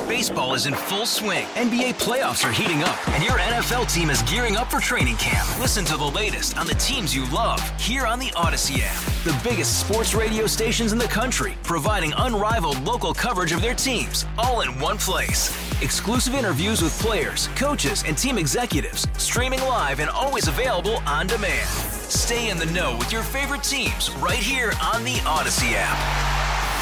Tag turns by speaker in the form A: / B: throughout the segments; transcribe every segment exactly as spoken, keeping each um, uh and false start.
A: Baseball is in full swing. N B A playoffs are heating up, and your N F L team is gearing up for training camp. Listen to the latest on the teams you love here on the Odyssey app. The biggest sports radio stations in the country, providing unrivaled local coverage of their teams, all in one place. Exclusive interviews with players, coaches, and team executives, streaming live and always available on demand. Stay in the know with your favorite teams right here on the Odyssey app.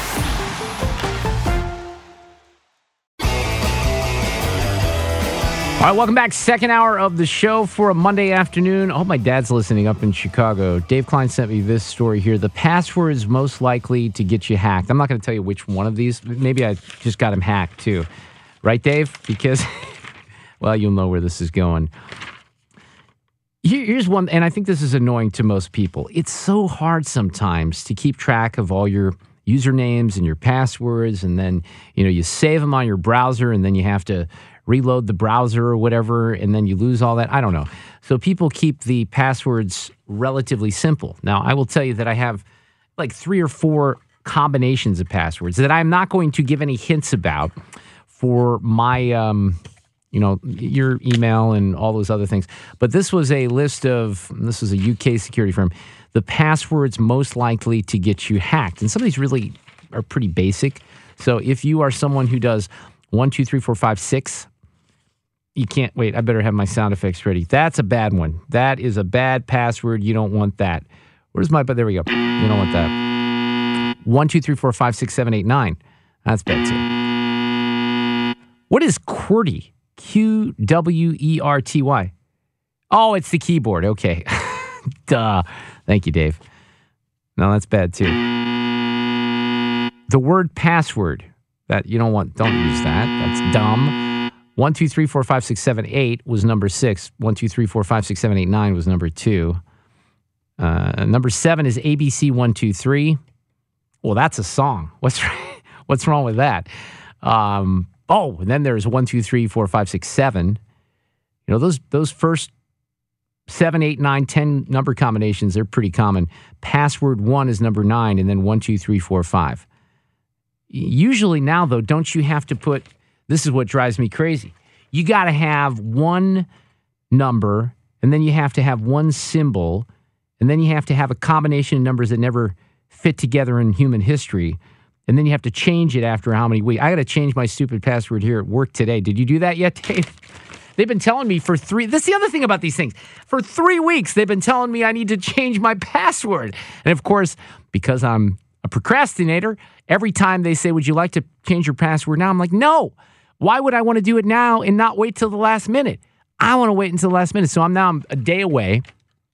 B: All right, welcome back. Second hour of the show for a Monday afternoon. I hope my dad's listening up in Chicago. Dave Klein sent me this story here. The passwords most likely to get you hacked. I'm not going to tell you which one of these. Maybe I just got him hacked, too. Right, Dave? Because, well, you'll know where this is going. Here, here's one, and I think this is annoying to most people. It's so hard sometimes to keep track of all your usernames and your passwords, and then, you know, you save them on your browser, and then you have to reload the browser or whatever, and then you lose all that. I don't know. So people keep the passwords relatively simple. Now, I will tell you that I have like three or four combinations of passwords that I'm not going to give any hints about for my, um, you know, your email and all those other things. But this was a list of, this was a U K security firm, the passwords most likely to get you hacked. And some of these really are pretty basic. So if you are someone who does one, two, three, four, five, six, you can't, wait, I better have my sound effects ready. That's a bad one. That is a bad password. You don't want that. Where's my, but there we go. You don't want that. One, two, three, four, five, six, seven, eight, nine. That's bad too. What is QWERTY? Q W E R T Y. Oh, it's the keyboard. Okay. Duh. Thank you, Dave. No, that's bad too. The word password. That you don't want, don't use that. That's dumb. One, two, three, four, five, six, seven, eight was number six. One, two, three, four, five, six, seven, eight, nine was number two. Uh, number seven is A B C one, two, three. Well, that's a song. What's what's wrong with that? Um, oh, and then there's one, two, three, four, five, six, seven. You know, those those first seven, eight, nine, ten number combinations, they're pretty common. Password one is number nine, and then one, two, three, four, five. Usually now, though, don't you have to put, this is what drives me crazy. You got to have one number, and then you have to have one symbol, and then you have to have a combination of numbers that never fit together in human history, and then you have to change it after how many weeks. I got to change my stupid password here at work today. Did you do that yet, Dave? They've been telling me for three, this is the other thing about these things. For three weeks, they've been telling me I need to change my password. And of course, because I'm a procrastinator, every time they say, would you like to change your password now? I'm like, no. Why would I want to do it now and not wait till the last minute? I want to wait until the last minute. So I'm now I'm a day away.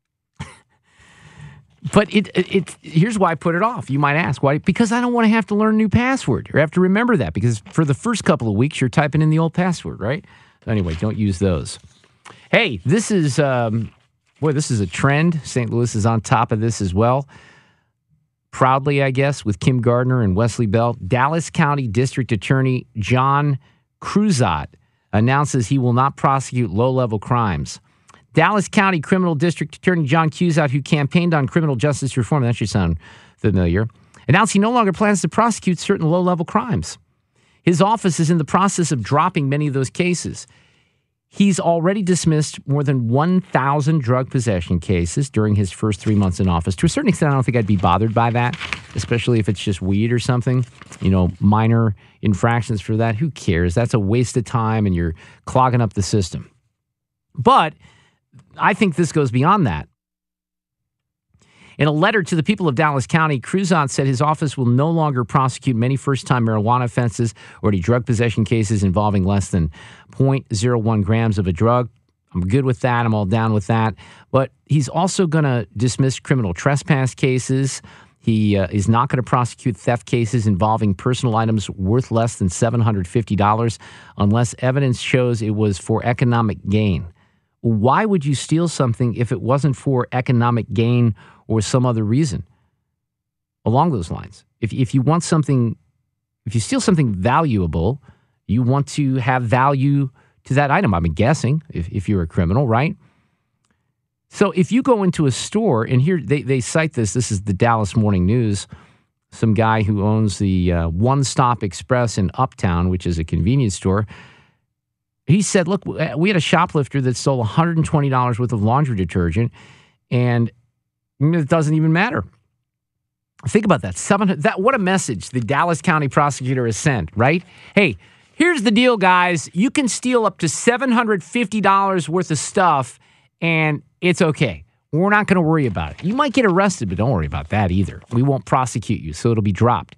B: But it, it, it here's why I put it off. You might ask, why? Because I don't want to have to learn a new password or have to remember that, because for the first couple of weeks, you're typing in the old password, right? Anyway, don't use those. Hey, this is, um, boy, this is a trend. Saint Louis is on top of this as well. Proudly, I guess, with Kim Gardner and Wesley Bell. Dallas County District Attorney John Cruzat announces he will not prosecute low-level crimes. Dallas County Criminal District Attorney John Cruzat, who campaigned on criminal justice reform, that should sound familiar, announced he no longer plans to prosecute certain low-level crimes. His office is in the process of dropping many of those cases. He's already dismissed more than one thousand drug possession cases during his first three months in office. To a certain extent, I don't think I'd be bothered by that, especially if it's just weed or something. You know, minor infractions for that. Who cares? That's a waste of time, and you're clogging up the system. But I think this goes beyond that. In a letter to the people of Dallas County, Cruzat said his office will no longer prosecute many first-time marijuana offenses or any drug possession cases involving less than zero point zero one grams of a drug. I'm good with that. I'm all down with that. But he's also going to dismiss criminal trespass cases. He uh, is not going to prosecute theft cases involving personal items worth less than seven hundred fifty dollars unless evidence shows it was for economic gain. Why would you steal something if it wasn't for economic gain or some other reason? Along those lines, if if you want something, if you steal something valuable, you want to have value to that item. I'm guessing if, if you're a criminal, right? So if you go into a store, and here they, they cite this, this is the Dallas Morning News. some guy who owns the uh, One Stop Express in Uptown, which is a convenience store. He said, look, we had a shoplifter that stole one hundred twenty dollars worth of laundry detergent, and it doesn't even matter. Think about that. seven hundred that what a message the Dallas County prosecutor has sent, right? Hey, here's the deal, guys. You can steal up to seven hundred fifty dollars worth of stuff, and it's okay. We're not going to worry about it. You might get arrested, but don't worry about that either. We won't prosecute you, so it'll be dropped.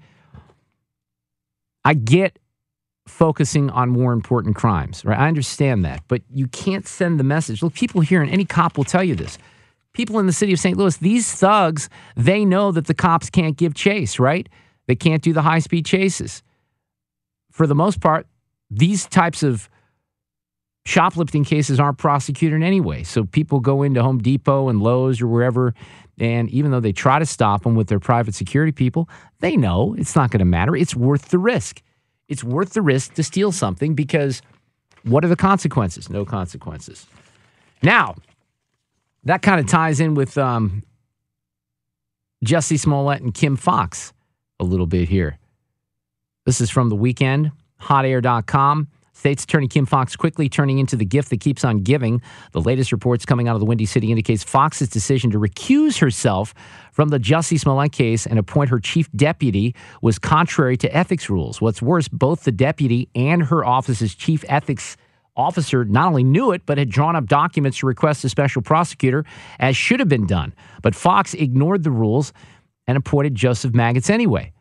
B: I get focusing on more important crimes, right? I understand that, but you can't send the message. Look, people here, and any cop will tell you this. People in the city of Saint Louis, these thugs, they know that the cops can't give chase, right? They can't do the high-speed chases. For the most part, these types of shoplifting cases aren't prosecuted anyway. So people go into Home Depot and Lowe's or wherever, and even though they try to stop them with their private security people, they know it's not going to matter. It's worth the risk. It's worth the risk to steal something because what are the consequences? No consequences. Now, that kind of ties in with um, Jussie Smollett and Kim Foxx a little bit here. This is from The Weekend, hot air dot com. State's Attorney Kim Foxx quickly turning into the gift that keeps on giving. The latest reports coming out of the Windy City indicates Foxx's decision to recuse herself from the Jussie Smollett case and appoint her chief deputy was contrary to ethics rules. What's worse, both the deputy and her office's chief ethics officer not only knew it, but had drawn up documents to request a special prosecutor, as should have been done. But Foxx ignored the rules and appointed Joseph Maggots anyway.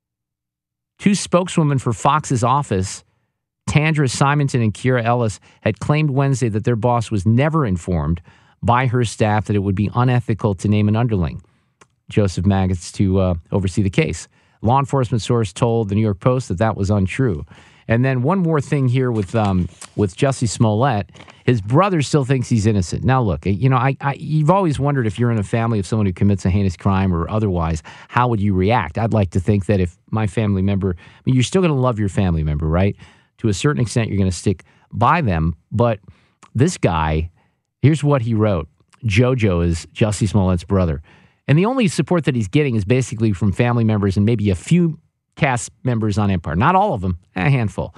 B: Two spokeswomen for Foxx's office, Tandra Simonton and Kira Ellis, had claimed Wednesday that their boss was never informed by her staff that it would be unethical to name an underling, Joseph Maggots, to uh, oversee the case. Law enforcement source told the New York Post that that was untrue. And then one more thing here with um, with Jussie Smollett. His brother still thinks he's innocent. Now, look, you know, I, I you've always wondered if you're in a family of someone who commits a heinous crime or otherwise, how would you react? I'd like to think that if my family member, I mean, you're still going to love your family member, right? To a certain extent, you're going to stick by them. But this guy, here's what he wrote. Jojo is Jussie Smollett's brother. And the only support that he's getting is basically from family members and maybe a few cast members on Empire. Not all of them, a handful.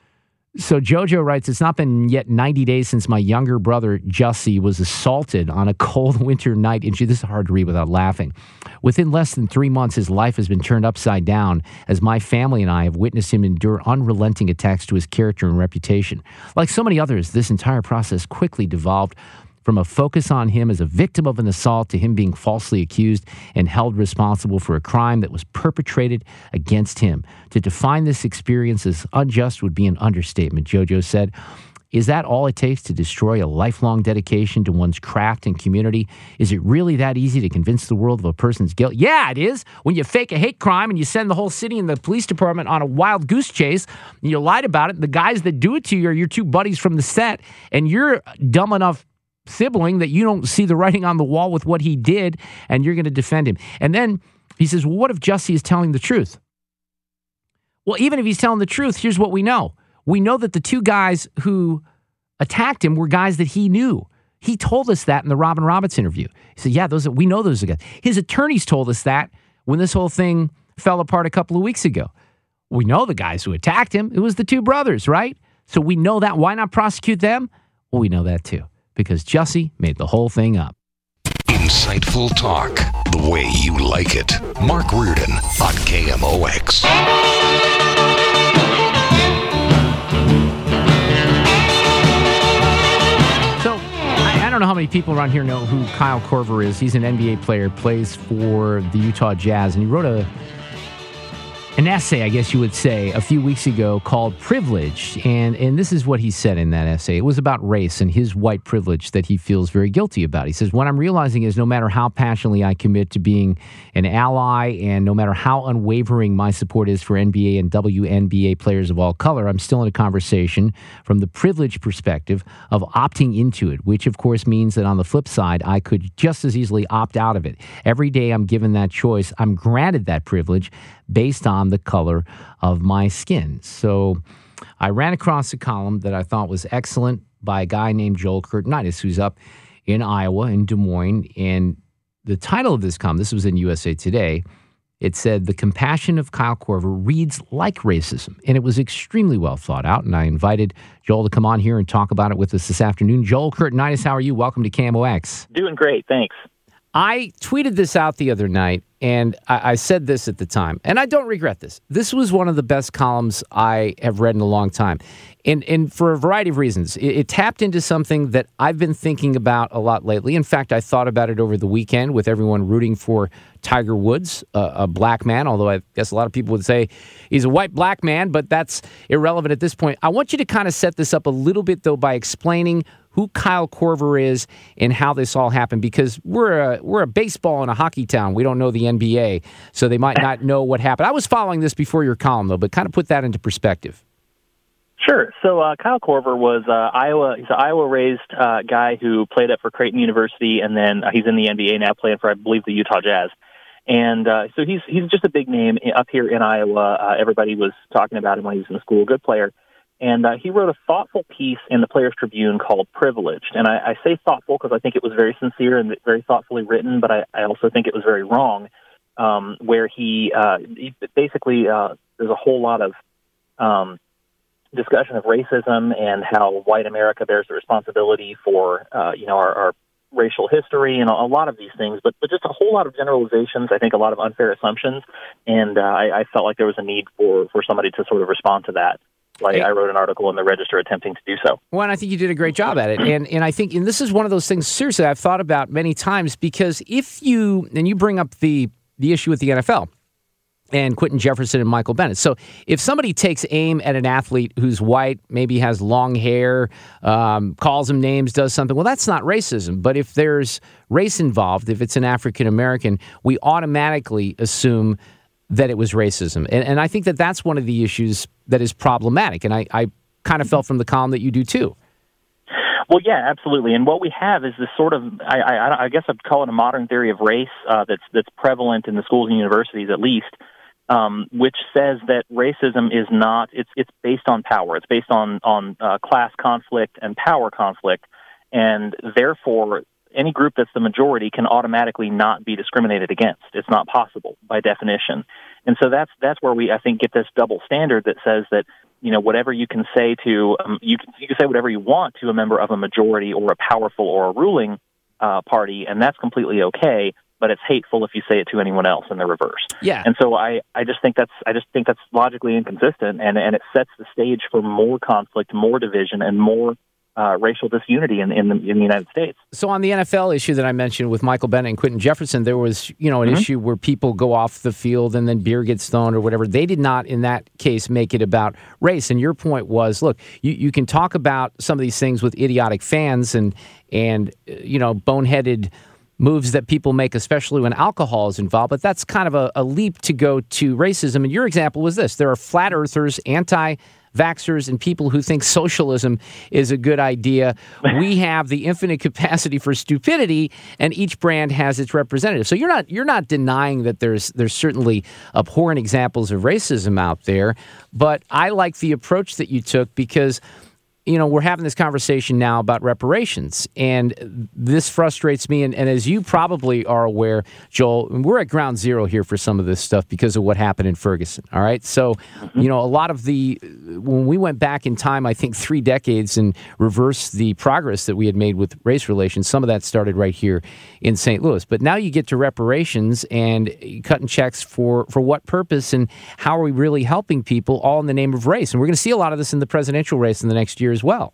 B: So Jojo writes, it's not been yet ninety days since my younger brother, Jussie, was assaulted on a cold winter night. And this is hard to read without laughing. Within less than three months, his life has been turned upside down as my family and I have witnessed him endure unrelenting attacks to his character and reputation. Like so many others, this entire process quickly devolved from a focus on him as a victim of an assault to him being falsely accused and held responsible for a crime that was perpetrated against him. To define this experience as unjust would be an understatement, Jojo said. Is that all it takes to destroy a lifelong dedication to one's craft and community? Is it really that easy to convince the world of a person's guilt? Yeah, it is. When you fake a hate crime and you send the whole city and the police department on a wild goose chase, and you lied about it, the guys that do it to you are your two buddies from the set, and you're dumb enough sibling that you don't see the writing on the wall with what he did, and you're going to defend him. And then he says, well, what if Jussie is telling the truth? Well, even if he's telling the truth, here's what we know. We know that the two guys who attacked him were guys that he knew. He told us that in the Robin Roberts interview. He said, yeah, those are, we know those are guys. His attorneys told us that when this whole thing fell apart a couple of weeks ago. We know the guys who attacked him. It was the two brothers, right? So we know that. Why not prosecute them? Well, we know that too, because Jussie made the whole thing up.
C: Insightful talk, the way you like it. Mark Reardon on K M O X.
B: So, I, I don't know how many people around here know who Kyle Korver is. He's an N B A player, plays for the Utah Jazz, and he wrote a an essay, I guess you would say, a few weeks ago called Privilege. And and this is what he said in that essay. It was about race and his white privilege that he feels very guilty about. He says, what I'm realizing is no matter how passionately I commit to being an ally and no matter how unwavering my support is for N B A and W N B A players of all color, I'm still in a conversation from the privileged perspective of opting into it, which of course means that on the flip side, I could just as easily opt out of it. Every day I'm given that choice. I'm granted that privilege based on the color of my skin. So I ran across a column that I thought was excellent by a guy named Joel Kurtnitis, who's up in Iowa, in Des Moines. And the title of this column, this was in U S A Today, It said, the compassion of Kyle Korver reads like racism. And it was extremely well thought out. And I invited Joel to come on here and talk about it with us this afternoon. Joel Curtinitis, how are you? Welcome to K M O X.
D: Doing great, thanks.
B: I tweeted this out the other night, and I, I said this at the time, and I don't regret this. This was one of the best columns I have read in a long time, and, and for a variety of reasons. It, it tapped into something that I've been thinking about a lot lately. In fact, I thought about it over the weekend with everyone rooting for Tiger Woods, a, a black man, although I guess a lot of people would say he's a white black man, but that's irrelevant at this point. I want you to kind of set this up a little bit, though, by explaining who Kyle Korver is and how this all happened, because we're a we're a baseball and a hockey town. We don't know the N B A, so they might not know what happened. I was following this before your column, though, but kind of put that into perspective.
D: Sure. So uh, Kyle Korver was uh, Iowa. He's an Iowa-raised uh, guy who played up for Creighton University, and then uh, he's in the N B A now, playing for, I believe, the Utah Jazz. And uh, so he's he's just a big name up here in Iowa. Uh, everybody was talking about him when he was in school. Good player. And uh, he wrote a thoughtful piece in the Players Tribune called Privileged. And I, I say thoughtful because I think it was very sincere and very thoughtfully written, but I, I also think it was very wrong, um, where he, uh, he basically, uh, there's a whole lot of um, discussion of racism and how white America bears the responsibility for, uh, you know, our, our racial history and a lot of these things, but, but just a whole lot of generalizations, I think a lot of unfair assumptions. And uh, I, I felt like there was a need for, for somebody to sort of respond to that. Like I wrote an article in the Register attempting to do so.
B: Well, and I think you did a great job at it. And and I think, and this is one of those things, seriously, I've thought about many times, because if you, and you bring up the, the issue with the N F L and Quentin Jefferson and Michael Bennett. So if somebody takes aim at an athlete who's white, maybe has long hair, um, calls him names, does something, well, that's not racism. But if there's race involved, if it's an African-American, we automatically assume that it was racism. And, and I think that that's one of the issues that is problematic. And I, I kind of felt from the column that you do too.
D: Well, yeah, absolutely. And what we have is this sort of, I, I, I guess I'd call it a modern theory of race uh, that's that's prevalent in the schools and universities at least, um, which says that racism is not, it's it's based on power. It's based on, on uh, class conflict and power conflict. And therefore, any group that's the majority can automatically not be discriminated against. It's not possible by definition. And so that's that's where we, I think, get this double standard that says that, you know, whatever you can say to, um, you can, you can say whatever you want to a member of a majority or a powerful or a ruling uh, party, and that's completely okay, but it's hateful if you say it to anyone else in the reverse.
B: Yeah.
D: And so I, I just think that's I just think that's logically inconsistent, and, and it sets the stage for more conflict, more division, and more Uh, racial disunity in, in, the, in the United States.
B: So on the N F L issue that I mentioned with Michael Bennett and Quentin Jefferson, there was, you know, an mm-hmm. issue where people go off the field and then beer gets thrown or whatever. They did not, in that case, make it about race. And your point was, look, you, you can talk about some of these things with idiotic fans and, and you know, boneheaded moves that people make, especially when alcohol is involved, but that's kind of a, a leap to go to racism. And your example was this. There are flat earthers, anti-vaxxers, and people who think socialism is a good idea. We have the infinite capacity for stupidity, and each brand has its representative. So you're not you're not denying that there's there's certainly abhorrent examples of racism out there, but I like the approach that you took because, you know, we're having this conversation now about reparations, and this frustrates me. And, and as you probably are aware, Joel, we're at ground zero here for some of this stuff because of what happened in Ferguson. All right. So, mm-hmm. you know, a lot of the, when we went back in time, I think three decades and reversed the progress that we had made with race relations, some of that started right here in Saint Louis. But now you get to reparations and cutting checks for, for what purpose, and how are we really helping people, all in the name of race? And we're going to see a lot of this in the presidential race in the next year as well.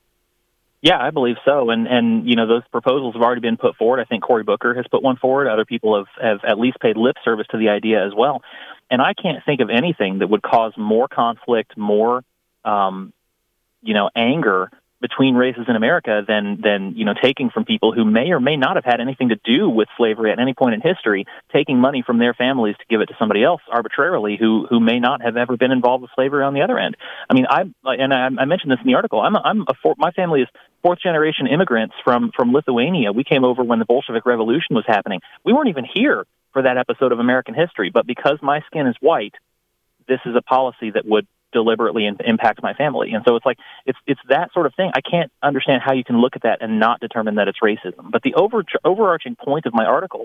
D: Yeah, I believe so. And, and you know, those proposals have already been put forward. I think Cory Booker has put one forward. Other people have, have at least paid lip service to the idea as well. And I can't think of anything that would cause more conflict, more, um, you know, anger between races in America than, than, you know, taking from people who may or may not have had anything to do with slavery at any point in history, taking money from their families to give it to somebody else arbitrarily who, who may not have ever been involved with slavery on the other end. I mean, I, and I, I mentioned this in the article, I'm, a, I'm a four, my family is fourth generation immigrants from, from Lithuania. We came over when the Bolshevik Revolution was happening. We weren't even here for that episode of American history, but because my skin is white, this is a policy that would deliberately impact my family. And so it's like, it's it's that sort of thing. I can't understand how you can look at that and not determine that it's racism. But the over, overarching point of my article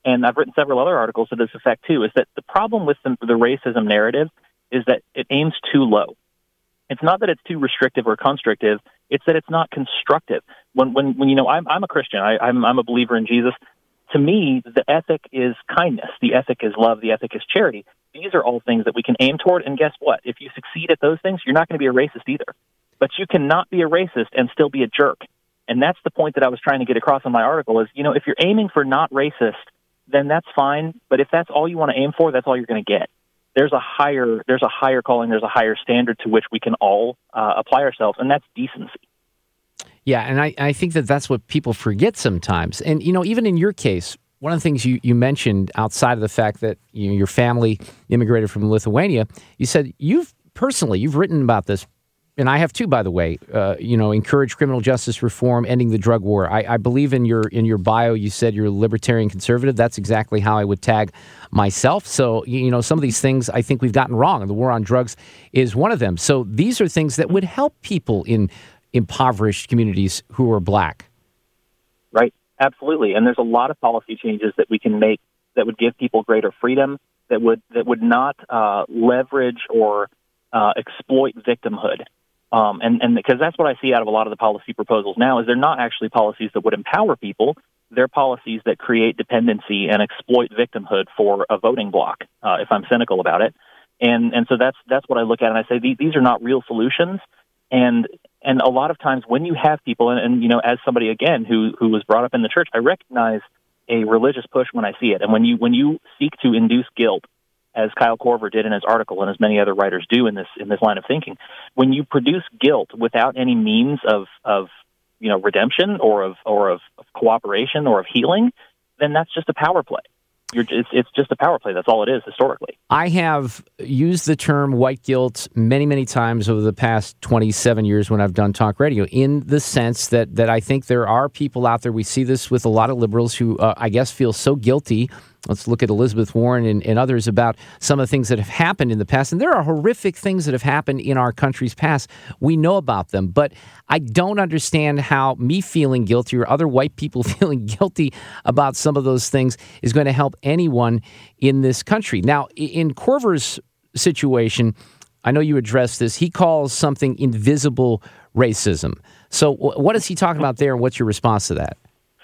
D: and I've written several other articles to this effect too, is that the problem with the, the racism narrative is that it aims too low. It's not that it's too restrictive or constrictive. It's that it's not constructive. When, when, when you know, I'm, I'm a Christian. I, I'm, I'm a believer in Jesus. To me, the ethic is kindness. The ethic is love. The ethic is charity. These are all things that we can aim toward. And guess what? If you succeed at those things, you're not going to be a racist either. But you cannot be a racist and still be a jerk. And that's the point that I was trying to get across in my article is, you know, if you're aiming for not racist, then that's fine. But if that's all you want to aim for, that's all you're going to get. There's a higher, there's a higher calling, there's a higher standard to which we can all uh, apply ourselves, and that's decency.
B: Yeah, and I, I think that that's what people forget sometimes. And, you know, even in your case, one of the things you, you mentioned outside of the fact that you know, your family immigrated from Lithuania, you said you've personally, you've written about this, and I have too, by the way, uh, you know, encourage criminal justice reform, ending the drug war. I, I believe in your in your bio, you said you're a libertarian conservative. That's exactly how I would tag myself. So, you know, some of these things I think we've gotten wrong, and the war on drugs is one of them. So these are things that would help people in impoverished communities who are black.
D: Right. Absolutely. And there's a lot of policy changes that we can make that would give people greater freedom, that would that would not uh, leverage or uh, exploit victimhood. Um, and, and because that's what I see out of a lot of the policy proposals now is they're not actually policies that would empower people. They're policies that create dependency and exploit victimhood for a voting bloc, uh, if I'm cynical about it. And and so that's that's what I look at, and I say these, these are not real solutions. And and a lot of times when you have people, and, and you know, as somebody again who who was brought up in the church, I recognize a religious push when I see it. And when you when you seek to induce guilt, as Kyle Korver did in his article, and as many other writers do in this in this line of thinking, when you produce guilt without any means of of you know redemption or of or of, of cooperation or of healing, then that's just a power play. You're, it's, it's just a power play. That's all it is historically.
B: I have used the term white guilt many, many times over the past twenty-seven years when I've done talk radio, in the sense that that I think there are people out there, we see this with a lot of liberals who uh, I guess feel so guilty. Let's look at Elizabeth Warren and, and others about some of the things that have happened in the past. And there are horrific things that have happened in our country's past. We know about them. But I don't understand how me feeling guilty or other white people feeling guilty about some of those things is going to help anyone in this country. Now, in Korver's situation, I know you addressed this. He calls something invisible racism. So what is he talking about there, and what's your response to that?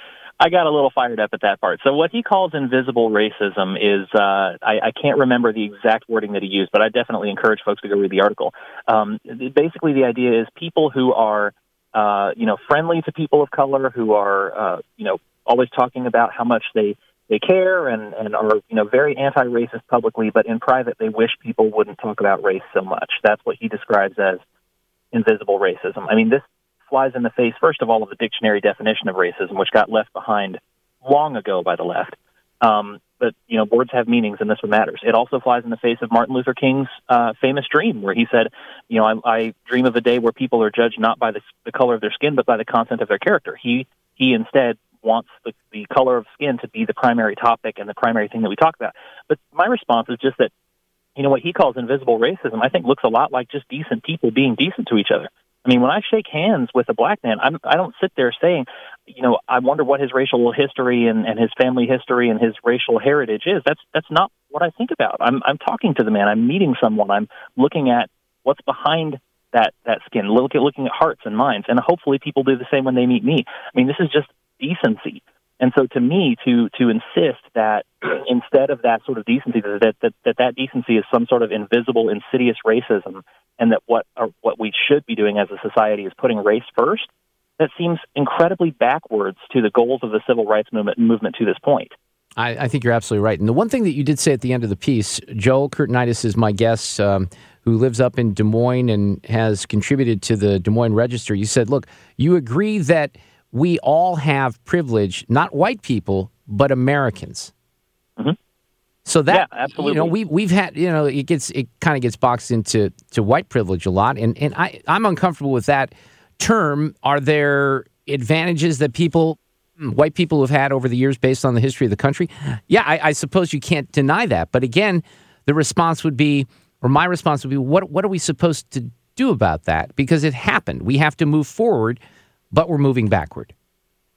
D: I got a little fired up at that part. So what he calls invisible racism is, uh, I, I can't remember the exact wording that he used, but I definitely encourage folks to go read the article. Um, basically, the idea is people who are, uh, you know, friendly to people of color, who are, uh, you know, always talking about how much they, they care and, and are, you know, very anti-racist publicly, but in private they wish people wouldn't talk about race so much. That's what he describes as invisible racism. I mean, this flies in the face, first of all, of the dictionary definition of racism, which got left behind long ago by the left. Um, but, you know, words have meanings, and this one matters. It also flies in the face of Martin Luther King's uh, famous dream, where he said, you know, I, I dream of a day where people are judged not by the, the color of their skin, but by the content of their character. He he instead wants the, the color of skin to be the primary topic and the primary thing that we talk about. But my response is just that, you know, what he calls invisible racism, I think looks a lot like just decent people being decent to each other. I mean, when I shake hands with a black man, I'm, I don't sit there saying, you know, I wonder what his racial history and, and his family history and his racial heritage is. That's that's not what I think about. I'm I'm talking to the man. I'm meeting someone. I'm looking at what's behind that, that skin, look at, looking at hearts and minds. And hopefully people do the same when they meet me. I mean, this is just decency. And so to me, to to insist that instead of that sort of decency, that that, that that decency is some sort of invisible, insidious racism, and that what or what we should be doing as a society is putting race first, that seems incredibly backwards to the goals of the civil rights movement movement to this point.
B: I, I think you're absolutely right. And the one thing that you did say at the end of the piece, Joel Kurtinitis is my guest, um, who lives up in Des Moines and has contributed to the Des Moines Register. You said, look, you agree that we all have privilege, not white people, but Americans.
D: Mm-hmm.
B: So that,
D: yeah, absolutely.
B: you know, we we've had, you know, it gets it kind of gets boxed into to white privilege a lot, and and I I'm uncomfortable with that term. Are there advantages that people, white people, have had over the years based on the history of the country? Yeah, I, I suppose you can't deny that. But again, the response would be, or my response would be, what what are we supposed to do about that? Because it happened. We have to move forward, but we're moving backward.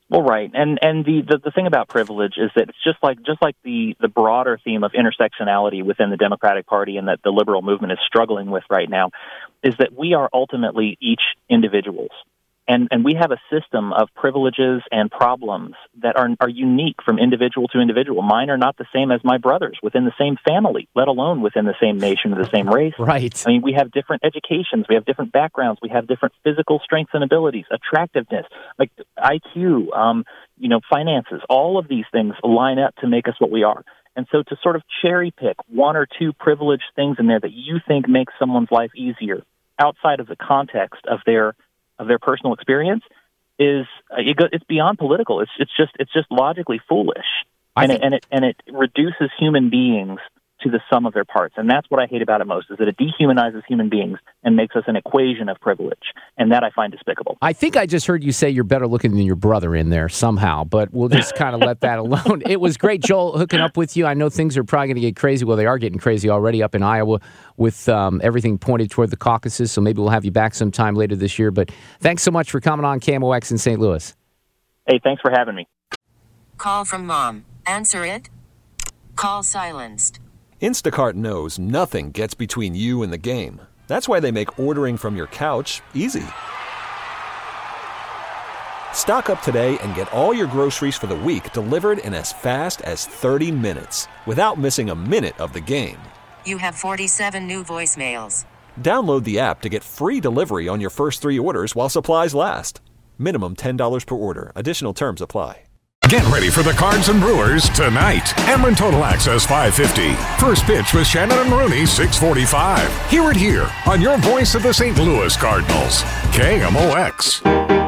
D: Well, right, and and the, the the thing about privilege is that it's just like just like the the broader theme of intersectionality within the Democratic Party and that the liberal movement is struggling with right now, is that we are ultimately each individuals. And and we have a system of privileges and problems that are are unique from individual to individual. Mine are not the same as my brother's within the same family, let alone within the same nation or the same race.
B: Right.
D: I mean, we have different educations, we have different backgrounds, we have different physical strengths and abilities, attractiveness, like I Q, um, you know, finances. All of these things line up to make us what we are. And so to sort of cherry pick one or two privileged things in there that you think make someone's life easier outside of the context of their of their personal experience is uh, it go, it's beyond political. It's it's just it's just logically foolish, and
B: think-
D: it, and it and it reduces human beings to the sum of their parts. And that's what I hate about it most, is that it dehumanizes human beings and makes us an equation of privilege. And that I find despicable.
B: I think I just heard you say you're better looking than your brother in there somehow, but we'll just kind of let that alone. It was great, Joel, hooking up with you. I know things are probably going to get crazy. Well, they are getting crazy already up in Iowa with um, everything pointed toward the caucuses, so maybe we'll have you back sometime later this year. But thanks so much for coming on K M O X in Saint Louis.
D: Hey, thanks for having me.
E: Call from mom. Answer it. Call silenced.
F: Instacart knows nothing gets between you and the game. That's why they make ordering from your couch easy. Stock up today and get all your groceries for the week delivered in as fast as thirty minutes without missing a minute of the game.
E: You have forty-seven new voicemails.
F: Download the app to get free delivery on your first three orders while supplies last. Minimum ten dollars per order. Additional terms apply.
C: Get ready for the Cards and Brewers tonight. Ameren Total Access five fifty. First pitch with Shannon and Rooney, six forty-five. Hear it here on your voice of the Saint Louis Cardinals. K M O X.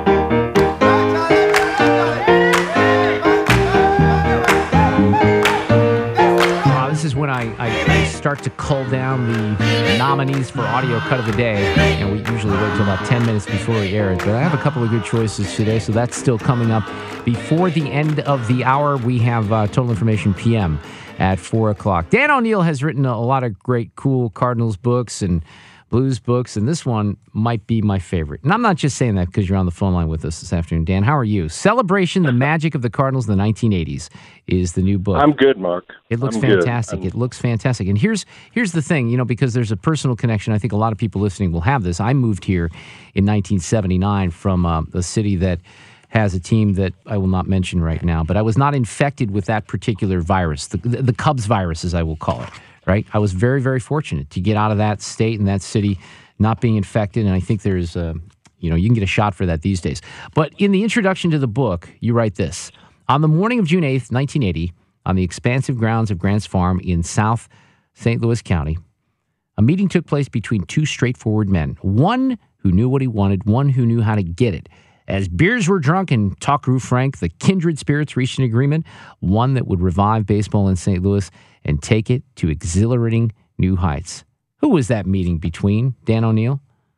B: This is when I, I start to cull down the nominees for Audio Cut of the Day, and we usually wait until about ten minutes before we air it. But I have a couple of good choices today, so that's still coming up. Before the end of the hour, we have uh, Total Information P M at four o'clock. Dan O'Neill has written a lot of great, cool Cardinals books and Blues books, and this one might be my favorite. And I'm not just saying that because you're on the phone line with us this afternoon. Dan, how are you? Celebration, the Magic of the Cardinals in the nineteen eighties is the new book.
G: I'm good, Mark.
B: It looks
G: I'm
B: fantastic. It looks fantastic. And here's here's the thing, you know, because there's a personal connection. I think a lot of people listening will have this. I moved here in nineteen seventy-nine from uh, a city that has a team that I will not mention right now, but I was not infected with that particular virus, the, the, the Cubs virus, as I will call it. Right, I was very, very fortunate to get out of that state and that city not being infected, and I think there's, uh, you know, you can get a shot for that these days. But in the introduction to the book, you write this: on the morning of June eighth, nineteen eighty, on the expansive grounds of Grant's Farm in South Saint Louis County, a meeting took place between two straightforward men, one who knew what he wanted, one who knew how to get it. As beers were drunk and talk grew frank, the kindred spirits reached an agreement, one that would revive baseball in Saint Louis and take it to exhilarating new heights. Who was that meeting between, Dan O'Neill?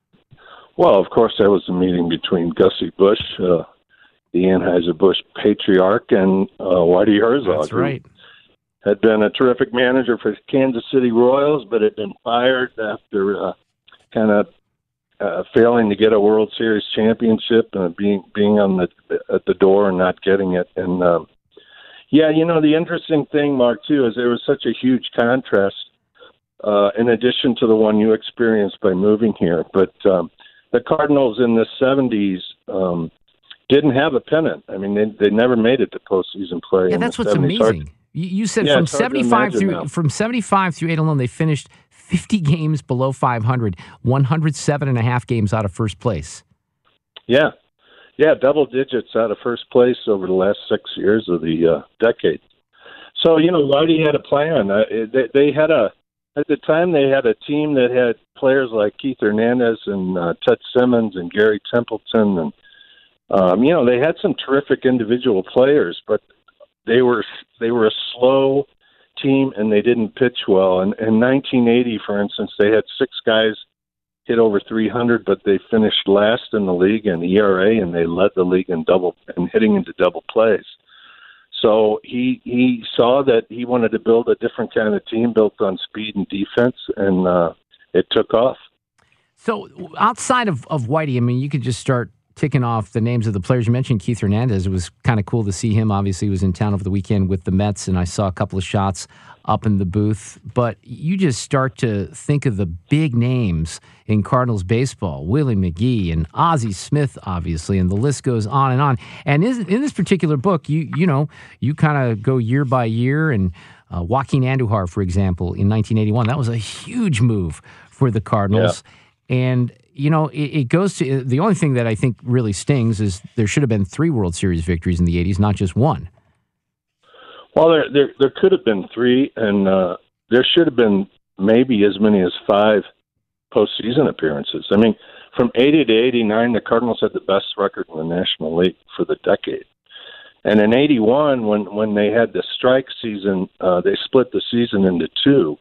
G: Well, of course, that was a meeting between Gussie Busch, uh, the Anheuser-Busch patriarch, and uh, Whitey Herzog.
B: That's right.
G: Had been a terrific manager for Kansas City Royals, but had been fired after uh, kind of uh, failing to get a World Series championship and being being on the at the door and not getting it. And um, yeah, you know, the interesting thing, Mark, too, is there was such a huge contrast uh, in addition to the one you experienced by moving here. But um, the Cardinals in the seventies um, didn't have a pennant. I mean, they they never made it to postseason play.
B: Yeah,
G: in
B: that's
G: the
B: what's
G: seventies.
B: amazing. You, you said
G: yeah,
B: from
G: it's hard to
B: seventy-five
G: imagine
B: through
G: now.
B: from seventy-five through eight alone, they finished fifty games below five hundred, one hundred seven and a half games out of first place.
G: Yeah. Yeah, double digits out of first place over the last six years of the uh, decade. So, you know, Whitey had a plan. Uh, they, they had a, at the time, they had a team that had players like Keith Hernandez and uh, Ted Simmons and Gary Templeton. And, um, you know, they had some terrific individual players, but they were they were a slow team and they didn't pitch well. And in nineteen eighty, for instance, they had six guys hit over three hundred, but they finished last in the league in E R A, and they led the league in double and hitting into double plays. So he he saw that he wanted to build a different kind of team built on speed and defense, and uh, it took off.
B: So outside of, of Whitey, I mean, you could just start ticking off the names of the players. You mentioned Keith Hernandez. It was kind of cool to see him. Obviously, he was in town over the weekend with the Mets, and I saw a couple of shots up in the booth. But you just start to think of the big names in Cardinals baseball, Willie McGee and Ozzie Smith, obviously, and the list goes on and on. And in this particular book, you you know, you kind of go year by year, and uh, Joaquin Andujar, for example, in nineteen eighty-one, that was a huge move for the Cardinals. Yeah. And you know, it, it goes to the only thing that I think really stings is there should have been three World Series victories in the eighties, not just one.
G: Well, there there, there could have been three, and uh, there should have been maybe as many as five postseason appearances. I mean, from eighty to eighty-nine, the Cardinals had the best record in the National League for the decade. And in eighty-one, when, when they had the strike season, uh, they split the season into two.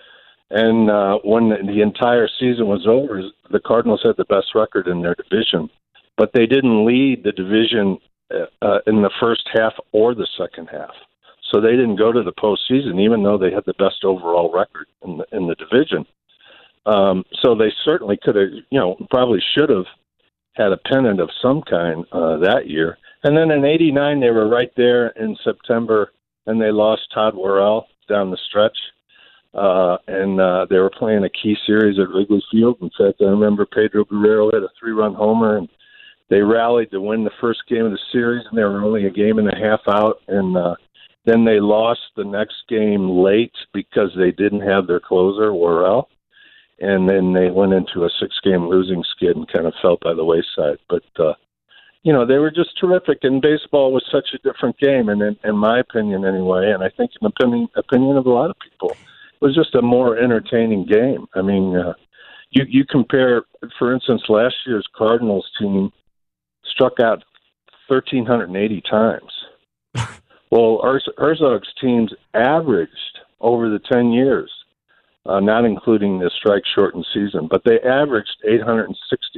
G: And uh, when the, the entire season was over, the Cardinals had the best record in their division. But they didn't lead the division uh, in the first half or the second half. So they didn't go to the postseason, even though they had the best overall record in the, in the division. Um, so they certainly could have, you know, probably should have had a pennant of some kind uh, that year. And then in eighty-nine, they were right there in September, and they lost Todd Worrell down the stretch. Uh, and uh, they were playing a key series at Wrigley Field. In fact, I remember Pedro Guerrero had a three-run homer, and they rallied to win the first game of the series, and they were only a game and a half out. And uh, then they lost the next game late because they didn't have their closer, Worrell. And then they went into a six-game losing skid and kind of fell by the wayside. But, uh, you know, they were just terrific, and baseball was such a different game, and in, in my opinion anyway, and I think in the opinion, opinion of a lot of people, it was just a more entertaining game. I mean, uh, you, you compare, for instance, last year's Cardinals team struck out one thousand three hundred eighty times. Well, Herzog's teams averaged over the ten years, uh, not including the strike-shortened season, but they averaged eight hundred sixty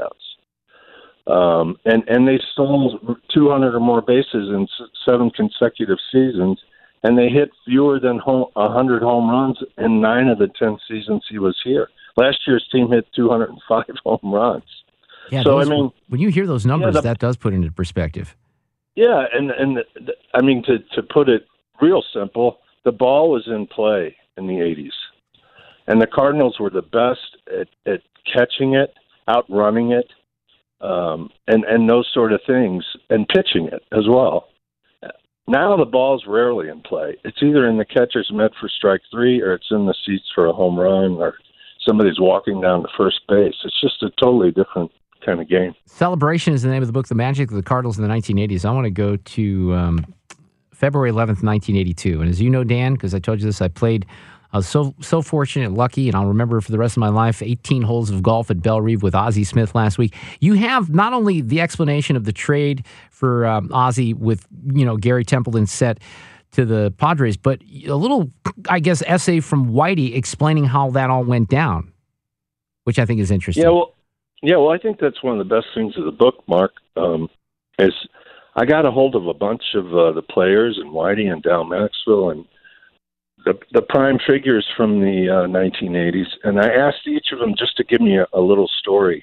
G: strikeouts. Um, and, and they stole two hundred or more bases in seven consecutive seasons, and they hit fewer than home, one hundred home runs in nine of the ten seasons he was here. Last year's team hit two hundred five home runs.
B: Yeah,
G: so,
B: those,
G: I mean,
B: when you hear those numbers,
G: yeah, the,
B: that does put it into perspective.
G: Yeah, and, and the, the, I mean, to, to put it real simple, the ball was in play in the eighties. And the Cardinals were the best at, at catching it, outrunning it, um, and, and those sort of things, and pitching it as well. Now the ball's rarely in play. It's either in the catcher's mitt for strike three, or it's in the seats for a home run, or somebody's walking down to first base. It's just a totally different kind of game. Celebration
B: is the name of the book, The Magic of the Cardinals in the nineteen eighties. I want to go to um, February eleventh, nineteen eighty-two. And as you know, Dan, because I told you this, I played, I was so so fortunate, lucky, and I'll remember for the rest of my life, eighteen holes of golf at Bellerive with Ozzie Smith last week. You have not only the explanation of the trade for um, Ozzie with, you know, Gary Templeton set to the Padres, but a little, I guess, essay from Whitey explaining how that all went down, which I think is interesting.
G: Yeah, well, yeah, well, I think that's one of the best things of the book, Mark, um, is I got a hold of a bunch of uh, the players and Whitey and Dal Maxwell and the, the prime figures from the uh, nineteen eighties, and I asked each of them just to give me a, a little story.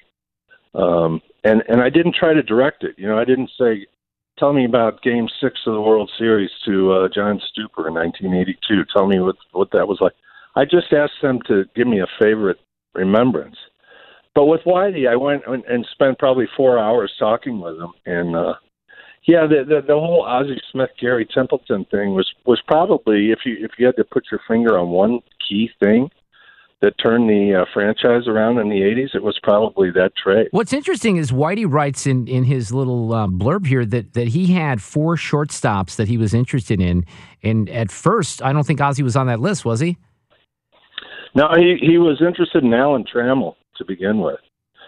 G: Um, and, and I didn't try to direct it. You know, I didn't say, tell me about Game six of the World Series to uh, John Stuper in nineteen eighty-two. Tell me what, what that was like. I just asked them to give me a favorite remembrance. But with Whitey, I went and spent probably four hours talking with him. And, uh, yeah, the, the the whole Ozzie Smith, Gary Templeton thing was, was probably, if you if you had to put your finger on one key thing that turned the uh, franchise around in the eighties, it was probably that trade.
B: What's interesting is Whitey writes in, in his little uh, blurb here that, that he had four shortstops that he was interested in. And at first, I don't think Ozzie was on that list, was he?
G: No, he, he was interested in Alan Trammell to begin with,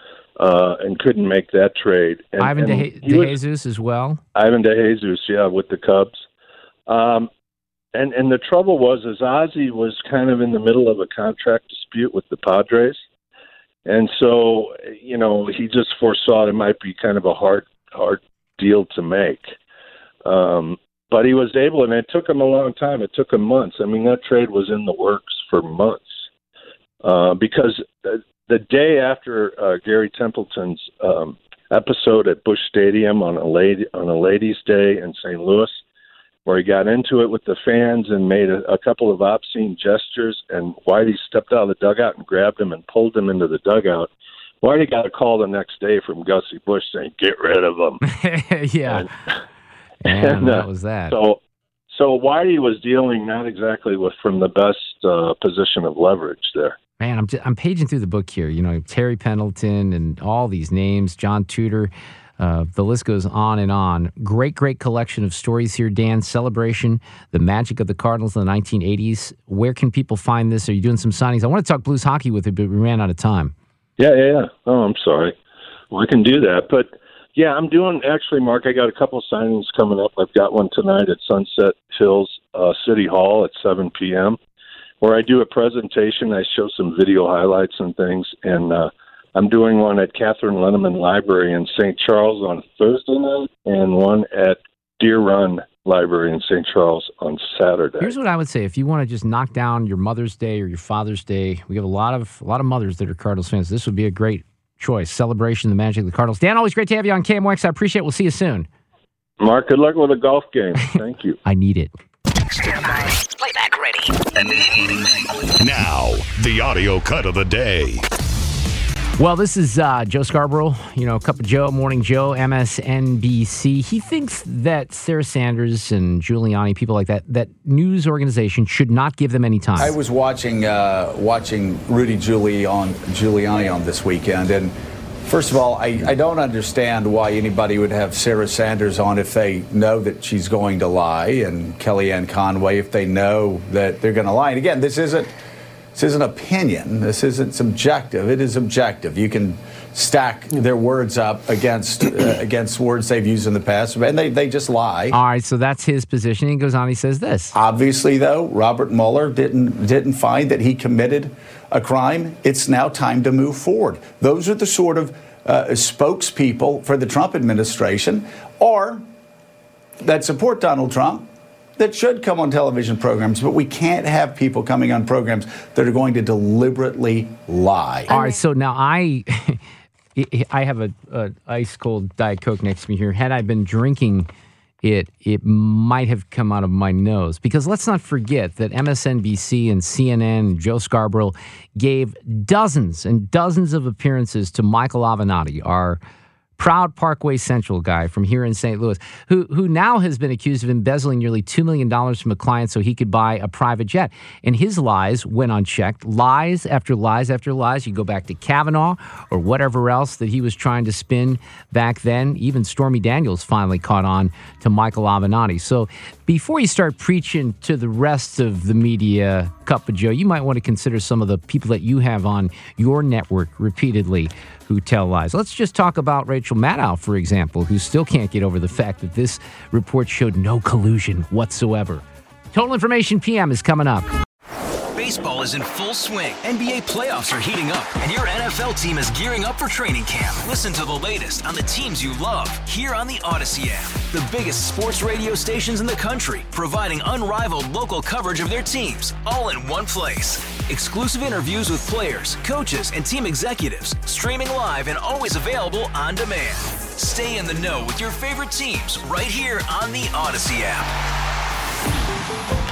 G: uh, and couldn't make that trade. And,
B: Ivan De, DeJesus as well?
G: Ivan DeJesus, yeah, with the Cubs. Um, and, and the trouble was, is Ozzie was kind of in the middle of a contract dispute with the Padres. And so, you know, he just foresaw it might be kind of a hard, hard deal to make. Um, but he was able, and it took him a long time. It took him months. I mean, that trade was in the works for months. Uh, because the, the day after uh, Gary Templeton's um, episode at Busch Stadium on a lady on a ladies' day in Saint Louis, where he got into it with the fans and made a, a couple of obscene gestures, and Whitey stepped out of the dugout and grabbed him and pulled him into the dugout. Whitey got a call the next day from Gussie Busch saying, "Get rid of him."
B: yeah,
G: and,
B: and,
G: and uh,
B: that was that.
G: So, so Whitey was dealing not exactly with from the best uh, position of leverage there.
B: Man, I'm just, I'm paging through the book here. You know, Terry Pendleton and all these names, John Tudor. Uh, the list goes on and on. Great, great collection of stories here, Dan. Celebration, the magic of the Cardinals in the nineteen eighties. Where can people find this? Are you doing some signings? I want to talk Blues hockey with you, but we ran out of time.
G: Yeah, yeah, yeah. Oh, I'm sorry. Well, I can do that. But, yeah, I'm doing, actually, Mark, I got a couple signings coming up. I've got one tonight at Sunset Hills uh, City Hall at seven p.m., where I do a presentation. I show some video highlights and things. And uh, I'm doing one at Catherine Lenneman Library in Saint Charles on Thursday night and one at Deer Run Library in Saint Charles on Saturday.
B: Here's what I would say. If you want to just knock down your Mother's Day or your Father's Day, we have a lot of a lot of mothers that are Cardinals fans. This would be a great choice. Celebration, the magic of the Cardinals. Dan, always great to have you on K M O X. I appreciate it. We'll see you soon.
G: Mark, good luck with the golf game. Thank you.
B: I need it.
A: Stand by. Playback ready.
C: Now, the audio cut of the day.
B: Well, this is uh, Joe Scarborough, you know, Cup of Joe, Morning Joe, M S N B C. He thinks that Sarah Sanders and Giuliani, people like that, that news organization should not give them any time.
H: I was watching uh, watching Rudy Giuliani on, Giuliani on this weekend, and first of all, I, I don't understand why anybody would have Sarah Sanders on if they know that she's going to lie, and Kellyanne Conway if they know that they're going to lie. And again, this isn't This isn't opinion. This isn't subjective. It is objective. You can stack their words up against uh, against words they've used in the past, and they, they just lie.
B: All right, so that's his position. He goes on, he says this.
H: Obviously, though, Robert Mueller didn't didn't find that he committed a crime. It's now time to move forward. Those are the sort of uh, spokespeople for the Trump administration, or that support Donald Trump, that should come on television programs, but we can't have people coming on programs that are going to deliberately lie.
B: All right, so now I I have a, a ice cold Diet Coke next to me here. Had I been drinking it, it might have come out of my nose. Because let's not forget that M S N B C and C N N and Joe Scarborough gave dozens and dozens of appearances to Michael Avenatti, our proud Parkway Central guy from here in Saint Louis, who who now has been accused of embezzling nearly two million dollars from a client so he could buy a private jet. And his lies went unchecked. Lies after lies after lies. You go back to Kavanaugh or whatever else that he was trying to spin back then. Even Stormy Daniels finally caught on to Michael Avenatti. So before you start preaching to the rest of the media, Cup of Joe, you might want to consider some of the people that you have on your network repeatedly who tell lies. Let's just talk about Rachel Maddow, for example, who still can't get over the fact that this report showed no collusion whatsoever. Total Information P M is coming up.
A: Baseball is in full swing. N B A playoffs are heating up, and your N F L team is gearing up for training camp. Listen to the latest on the teams you love here on the Odyssey app. The biggest sports radio stations in the country, providing unrivaled local coverage of their teams, all in one place. Exclusive interviews with players, coaches, and team executives, streaming live and always available on demand. Stay in the know with your favorite teams right here on the Odyssey app.